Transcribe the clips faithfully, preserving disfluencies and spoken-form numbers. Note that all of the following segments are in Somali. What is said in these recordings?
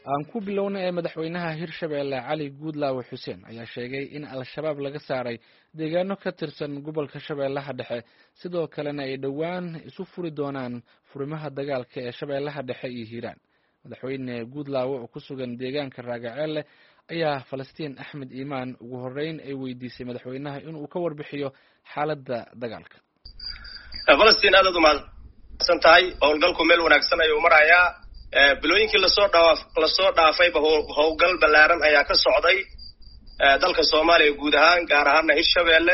aan ku bilowna ee madaxweynaha Hirshabelle Cali Guudlaawe Xuseen ayaa sheegay in al-shabaab laga saaray deegaano ka tirsan gobolka Shabeellaha Dhexe sidoo kalena ay dhawaan isu furi doonaan furimaha dagaalka ee Shabeellaha Dhexe iyo Hiiraan. Madaxweyne Guudlaawe oo ku sugan deegaanka Raagaceelle ayaa Falastiin Axmed Iimaan ugu horeyn ay weydiisay madaxweynaha in uu ka warbixiyo xaaladda dagaalka. Falastiin aad u mahadsan tahay howlgalku meel wanaagsan ayuu marayaa. bilooyinkii la soo dhaaf la soo dhaafay howlgal balaaran ayaa ka socday dalka Soomaaliya guud ahaan gaar ahaan Hirshabelle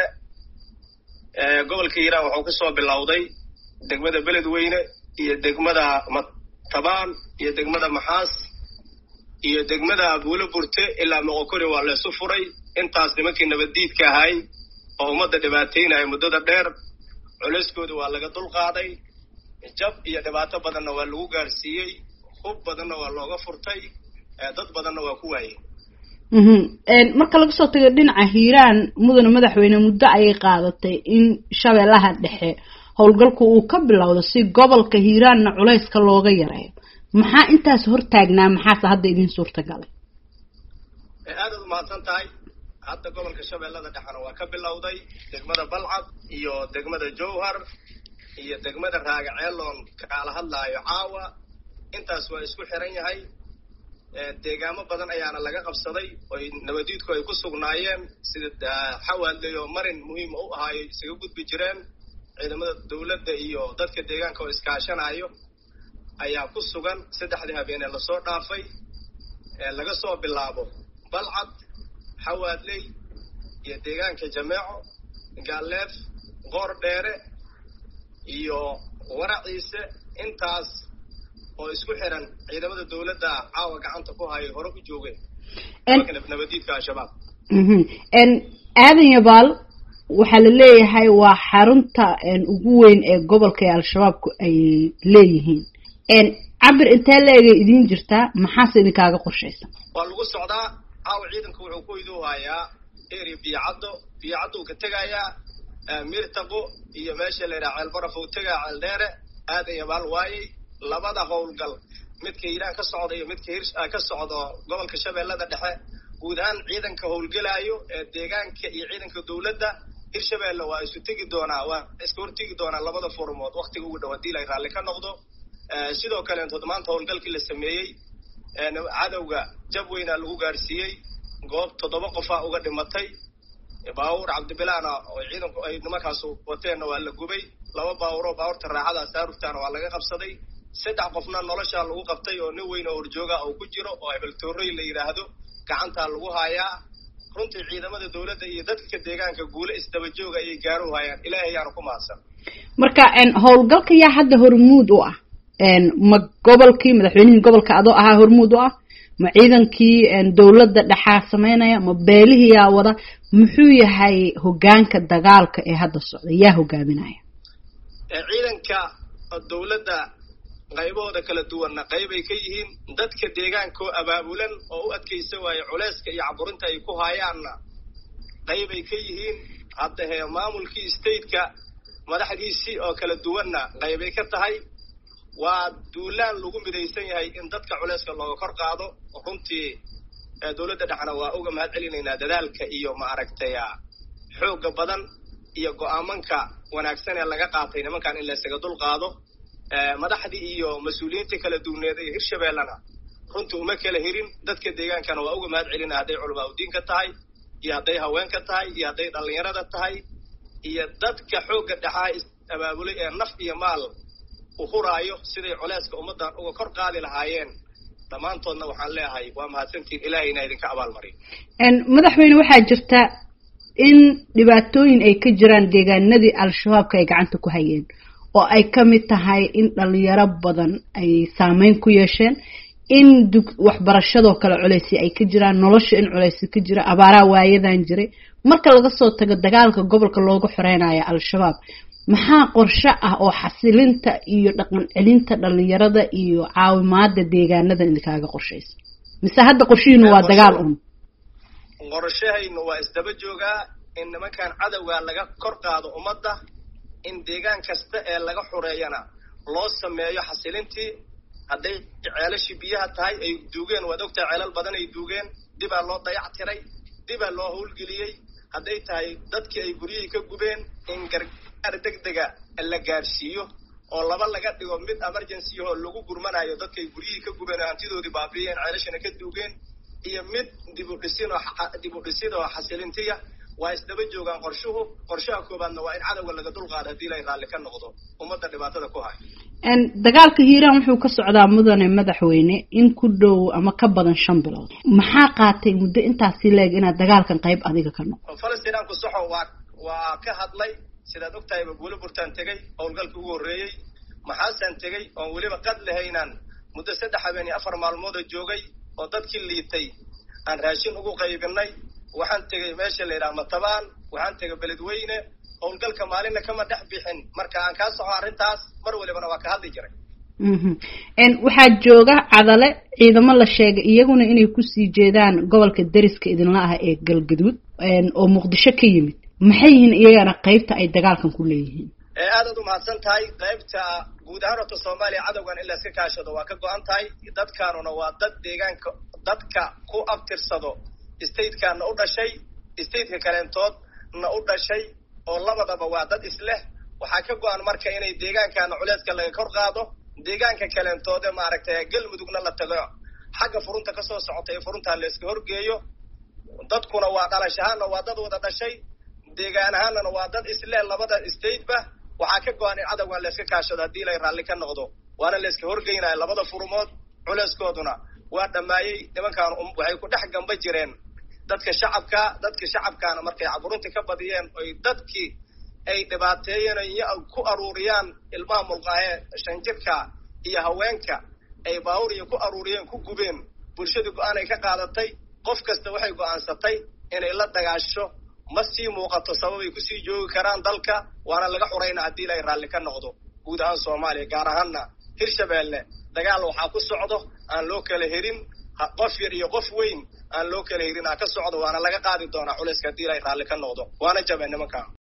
gobolka Hiiraan wuxuu ka soo bilowday degmada Beledweyne iyo degmada Matabaan iyo degmada Maxaas iyo degmada Abuule Burte ilaa Moqokori waa la isu furay intaas nimankii nabadiidka ahay oo ummadda dhibaateynaya muddada dheer culayskooda waa laga dul qaaday jab iyo dhibaato badanna waa lagu gaarsiiyey hub badanna waa looga furtay dad badanna waa ku waayay mhm een marka laga soo tago dhinaca Hiiraan mudane madaxweyne muddo ay qaadatay in Shabeellaha Dhexe howlgalku uu ka bilowdo si gobolka Hiiraanna culayska looga yareeyo maxaa intaas hor taagnaa maxaa hadda idin suurta galay aad u mahadsan tahay hadda gobolka Shabeellaha Dhexe waa ka bilowday degmada Balcad iyo degmada Jowhar iyo degmada Raagaceelon kala hadlaayo caawa intaas waa isku xiran yahay deegaamo badan ayaana laga qabsaday oo nabadiidku ay ku sugnaayeen sida xawaadleyo marin muhiim u ahaay isaga gudbi jireen ciidamada dawladda iyo dadka deegaanka oo iskaashanayo ayaa ku sugan saddexdii habeenee la soo dhaafay laga soo bilaabo Balcad xawaadley iyo deegaanka Jameeco Gaaleef Qoordheere iyo Waraciise intaas oo isku xiran ciidamada dawladda caawa gacanta ku hayay hore u joogeen nabadiidka shabaab mhm en aadan yabaal waxa la leeyahay waa xarunta en ugu weyn ee gobolka al-shabaabku ay leeyihiin en cabir intee leegay idin jirtaa maxaa idin kaaga qorshaysan waa lagu socdaa caawa ciidanku wuxuu ku idoo hayaa area biyacado biyacado ka tagayaa mirtaqo iyo meesha la yiraahdo baraf uu tagaa Ceeldheere aadan yabaal waayay labada howlgal midka Hiiraan ka socda iyo midka Hirsha ka socdo gobolka Shabeellaha Dhexe guud ahaan ciidanka howlgalayo ee deegaanka iyo ciidanka dawladda Hirshabelle waa isu tagi doonaa waa isku hortagi doonaa labada furmood waqtiga ugu dhawaad ilaa raali ka noqdo sidoo kale inta maanta howlgalkii la sameeyay cadawga jabweyna lagu gaarsiiyay goob toddoba qof ah uga dhimatay baawur Cabdibilaana oo ciidanku ay nimankaas wateen waa la gubay laba baawur oo baawurta raaxada saaruftaan waa laga qabsaday saddex qofna nolosha lagu qabtay oo nin weyn oo horjooga oo ku jiro oo hebel toorey la yiraahdo gacanta lagu hayaa runtii ciidamada dawladda iyo dadka deegaanka guule isdaba jooga ay gaaro hayaan ilaahay aanu ku maadsan marka en howlgalka yaa hadda hormuud u ah en ma gobolkii madaxweynihii gobolka adoo ahaa hormuud u ah ma ciidankii en dawladda dhaxaa sameynaya ma beelihii yaa wada muxuu yahay hogaanka dagaalka ee hadda socda yaa hogaaminaya ciidanka dawladda qaybahooda kala duwanna qaybay ka yihiin dadka deegaanka oo abaabulan oo u adkaysan waaye culayska iyo caburinta ay ku hayaanna qaybay ka yihiin hadda he maamulkii state-ka madaxdiisii oo kala duwanna qaybay ka tahay waa duulaan lagu midaysan yahay in dadka culayska looga kor qaado runtii dawladda dhaxna waa uga mahad celinaynaa dadaalka iyo ma aragtay xoogga badan iyo go'aamanka wanaagsan ee laga qaatay nimankan in la isaga dul qaado madaxdii iyo mas'uuliyiinta kala duwaneed ee Hirshabellena runtii uma kala hirin dadka deegaankana waa uga mahad celinaa haday culamaa u diinka tahay iyo haday haweenka tahay iyo haday dhalinyarada tahay iyo dadka xoogga dhaxaa abaabulay ee naf iyo maal u huraayo siday culayska ummadan uga kor qaadi lahaayeen dhammaantoodna waxaan leeyahay waa mahadsantiin ilaahayna idinka abaal mariyo en madaxweyne waxaa jirta in dhibaatooyin ay ka jiraan deegaanadii al-shabaabka ay gacanta ku hayeen oo ay ka mid tahay in dhalinyaro badan ay saameyn ku yeesheen in waxbarashadoo kale culaysi ay ka jiraan nolosha in culaysi ka jira abaaraha waayadan jiray marka laga soo tago dagaalka gobolka looga xoreynayo al-shabaab maxaa qorshe ah oo xasilinta iyo dhaqan celinta dhalinyarada iyo caawimaada deegaanada inkaaga qorshaysan mise hadda qorshihiinu waa dagaal un qorshahaynu waa isdaba joogaa in nimankan cadawga laga kor qaado ummadda in deegaan kasta ee laga xoreeyana loo sameeyo xasilintii hadday ceelashii biyaha tahay ay duugeen waad ogtahay ceelal badan ay duugeen dibaa loo dayactiray dibaa loo howlgeliyey hadday tahay dadkii ay guryihii ka gubeen in gargaar degdega la gaarsiiyo oo laba laga dhigo mid emergency oo lagu gurmanayo dadkay guryihii ka gubeen oo hantidoodii baabiyeen ceelashana ka duugeen iyo mid dib u dhisin oo dib u dhisid oo xasilintiya waa isdaba joogaan qorshuhu qorshaha koobaadna waa in cadawga laga dulqaado haddii la raalli ka noqdo ummadda dhibaatada ku hay dagaalka hiiraan wuxuu ka socdaa mudane madaxweyne in ku dhow ama ka badan shan bilood maxaa qaatay muddo intaasi leeg inaad dagaalkan qayb adiga ka noqdo Falastiinaan ku soxo waa waa ka hadlay sidaad ogtahay buulo burtaan tagay howlgalkii ugu horeeyay maxaasan tagay oo waliba qad lahaynaan muddo saddex habeen iyo afar maalmood joogay oo dadkii liitay aan raashin ugu qaybinay waxaan tagay meesha la yiraahdo Matabaan waxaan tagay Beledweyne howlgalka maalinna kama dhex bixin marka aan ka soco arrintaas mar walibana waa ka hadli jiray mhm en waxa jooga cadale ciidamo la sheegay iyaguna inay ku sii jeedaan gobolka dariska idinla ah ee Galgaduud en oo Muqdisho ka yimid maxay yihiin iyagana qaybta ay dagaalkan ku leeyihiin ee aad u mahadsan tahay qaybta guud ahaan Soomaaliya cadawgan in la iska kaashado waa ka go'an tahay dadkaanuna waa dad deegaanka dadka ku abtirsado state-kan u dhashay state-ka kaleentood na u dhashay oo labadaba waa dad isleh waxa ka go'an marka inay deegaankaana culeedka laga kor qaado deegaanka kaleentood ee maaragtay galmudugna la tago xagga furunta ka soo socotay furunta la iska horgeeyo dadkuna waa dhalashaana waa dad wada dhashay deegaan ahaanna waa dad isleh labada state ba waxa ka go'an in cadawga la iska kaashado hadii la raalli ka noqdo waana la iska horgeynaa labada furumood culeeskooduna waa dhamaayay nimankaan waxay ku dhex gamba jireen dadka shacabka dadka shacabkaana markay caburunta ka badiyeen oo dadkii ay dhibaateeyeen ay ku aruuriyaan ilmaha mulqaahe shan jirka iyo haweenka ay baawur iyo ku aruuriyeen ku gubeen bulshadu go'aan ay ka qaadatay qof kasta waxay go'aansatay inay la dagaasho ma sii muuqato sabab ay ku sii joogi karaan dalka waana laga xureynaa hadii la raalli ka noqdo guud ahaan Soomaaliya gaar ahaanna Hirshabeelle dagaal waxa ku socdo aan loo kala herin qof yar iyo qof weyn aan loo kala herin ka socdo waana laga qaadi doonaa culayska hadii la raalli ka noqdo waana jabay nimanka